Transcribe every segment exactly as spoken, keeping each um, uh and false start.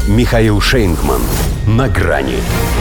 Михаил Шейнгман. На грани.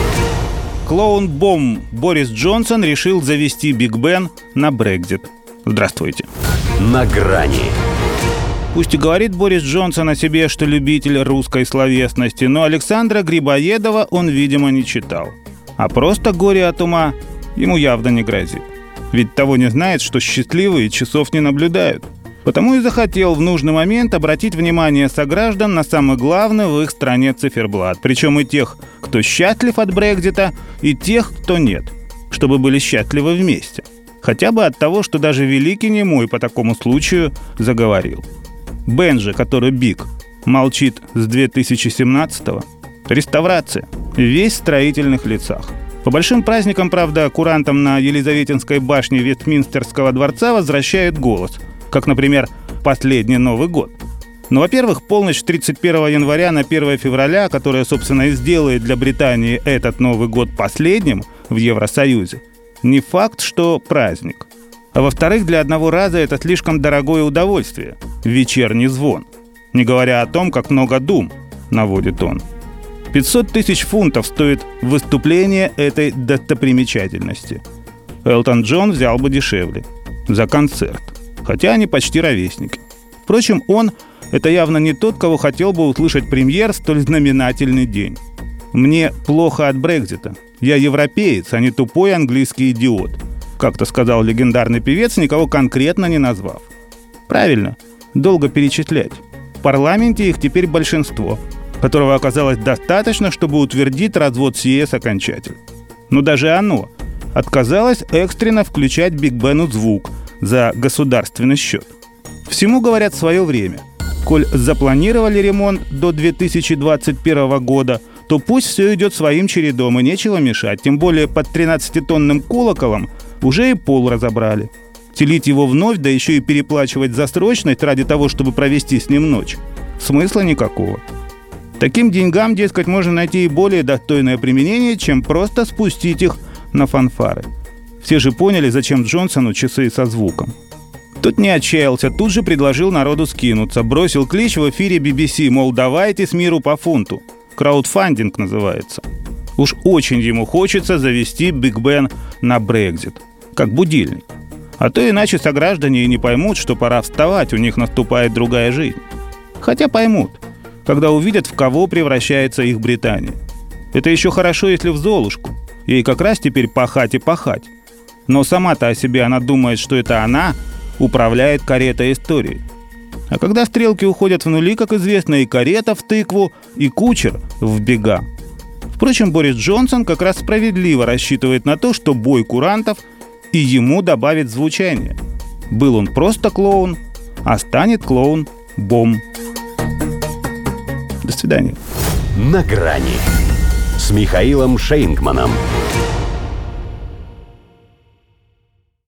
Клоун-бом Борис Джонсон решил завести Биг Бен на Брексит. Здравствуйте. На грани. Пусть и говорит Борис Джонсон о себе, что любитель русской словесности, но Александра Грибоедова он, видимо, не читал. А просто горе от ума ему явно не грозит. Ведь того не знает, что счастливые часов не наблюдают. Потому и захотел в нужный момент обратить внимание сограждан на самый главный в их стране циферблат. Причем и тех, кто счастлив от Брексита, и тех, кто нет. Чтобы были счастливы вместе. Хотя бы от того, что даже великий немой по такому случаю заговорил. Бен же, который Биг, молчит с две тысячи семнадцатого. Реставрация. Весь в строительных лицах. По большим праздникам, правда, курантам на Елизаветинской башне Вестминстерского дворца возвращают голос. Как, например, последний Новый год. Но, во-первых, полночь тридцать первого января на первое февраля, которая, собственно, и сделает для Британии этот Новый год последним в Евросоюзе, не факт, что праздник. А во-вторых, для одного раза это слишком дорогое удовольствие – вечерний звон. Не говоря о том, как много дум наводит он. пятьсот тысяч фунтов стоит выступление этой достопримечательности. Элтон Джон взял бы дешевле. За концерт. Хотя они почти ровесники. Впрочем, он – это явно не тот, кого хотел бы услышать премьер в столь знаменательный день. «Мне плохо от Брексита. Я европеец, а не тупой английский идиот», как-то сказал легендарный певец, никого конкретно не назвав. Правильно, долго перечислять. В парламенте их теперь большинство, которого оказалось достаточно, чтобы утвердить развод с ЕС окончательно. Но даже оно отказалось экстренно включать Биг Бену звук за государственный счет. Всему, говорят, свое время. Коль запланировали ремонт до две тысячи двадцать первого года, то пусть все идет своим чередом, и нечего мешать. Тем более под тринадцатитонным колоколом уже и пол разобрали. Телить его вновь, да еще и переплачивать за срочность ради того, чтобы провести с ним ночь, смысла никакого. Таким деньгам, дескать, можно найти и более достойное применение, чем просто спустить их на фанфары. Все же поняли, зачем Джонсону часы со звуком. Тот не отчаялся, тут же предложил народу скинуться. Бросил клич в эфире би би си, мол, давайте с миру по фунту. Краудфандинг называется. Уж очень ему хочется завести Биг Бен на Брексит. Как будильник. А то иначе сограждане и не поймут, что пора вставать, у них наступает другая жизнь. Хотя поймут, когда увидят, в кого превращается их Британия. Это еще хорошо, если в Золушку. Ей как раз теперь пахать и пахать. Но сама-то о себе она думает, что это она управляет каретой истории. А когда стрелки уходят в нули, как известно, и карета в тыкву, и кучер в бега. Впрочем, Борис Джонсон как раз справедливо рассчитывает на то, что бой курантов и ему добавит звучание. Был он просто клоун, а станет клоун-бом. До свидания. На грани с Михаилом Шейнгманом.